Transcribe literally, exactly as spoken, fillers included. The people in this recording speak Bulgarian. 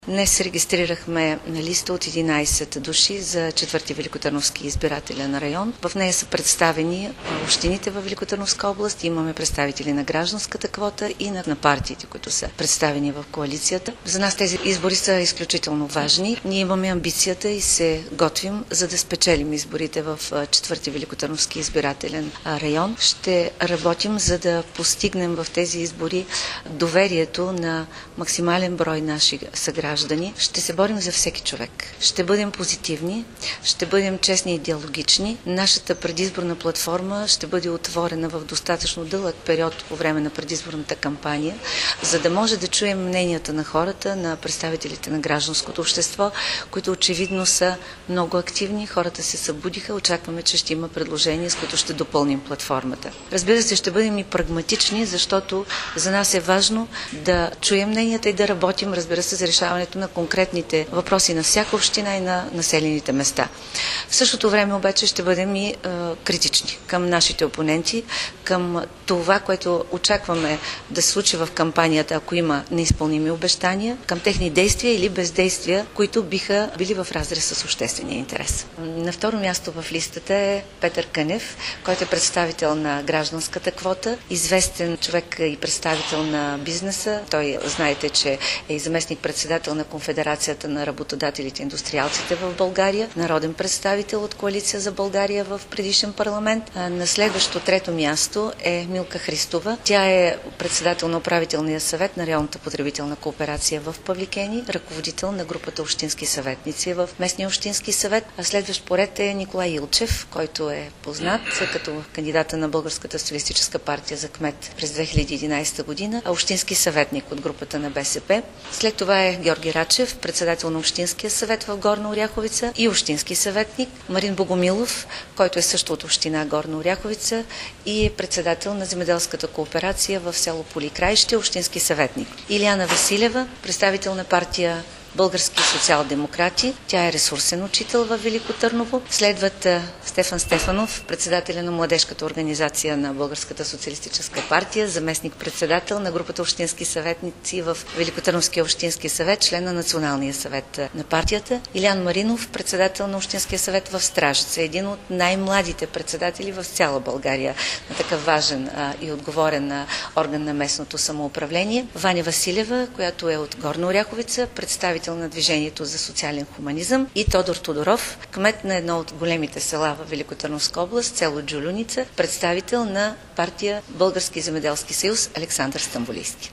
Днес регистрирахме листа от единайсет души за четвърти Великотърновски избирателен район. В нея са представени общините в Великотърновска област. Имаме представители на гражданската квота и на партиите, които са представени в коалицията. За нас тези избори са изключително важни. Ние имаме амбицията и се готвим, за да спечелим изборите в четвърти Великотърновски избирателен район. Ще работим, за да постигнем в тези избори доверието на максимален брой наши съграждани. Ще се борим за всеки човек. Ще бъдем позитивни, ще бъдем честни и диалогични. Нашата предизборна платформа ще бъде отворена в достатъчно дълъг период по време на предизборната кампания, за да може да чуем мненията на хората, на представителите на гражданското общество, които очевидно са много активни. Хората се събудиха, очакваме, че ще има предложения, с които ще допълним платформата. Разбира се, ще бъдем и прагматични, защото за нас е важно да чуем мненията и да работим, разбира се, за решаване на конкретните въпроси на всяка община и на населените места. В същото време обаче ще бъдем и е, критични към нашите опоненти, към това, което очакваме да се случи в кампанията, ако има неизпълними обещания, към техни действия или бездействия, които биха били в разрез с обществения интерес. На второ място в листата е Петър Кънев, който е представител на гражданската квота, известен човек и представител на бизнеса. Той, знаете, че е и заместник-председател на Конфедерацията на работодателите и индустриалците в България, народен представител от Коалиция за България в предишен парламент. На следващо трето място е Милка Христова. Тя е председател на управителния съвет на районната потребителна кооперация в Павликени, ръководител на групата общински съветници в местния общински съвет. А следващ поред е Николай Илчев, който е познат като кандидата на Българската социалистическа партия за кмет през две хиляди и единайсета година, а общински съветник от групата на БСП. След това е Георги Рачев, председател на Общинския съвет в Горна Оряховица и общински съветник, Марин Богомилов, който е също от община Горна Оряховица и е председател на земеделската кооперация в село Поликраище, общински съветник. Илияна Василева, представител на партия Български социал-демократи. Тя е ресурсен учител в Велико Търново. Следват Стефан Стефанов, председателя на младежката организация на Българската социалистическа партия, заместник-председател на групата общински съветници в Великотърновския общински съвет, член на Националния съвет на партията. Илян Маринов, председател на Общинския съвет в Стражица, един от най-младите председатели в цяла България на такъв важен а, и отговорен а, орган на местното самоуправление. Ваня Василева, която е от Горна Оряховица, представител на Движението за социален хуманизъм, и Тодор Тодоров, кмет на едно от големите села в Великотърновска област, село Джулюница, представител на партия Български земеделски съюз Александър Стамболийски.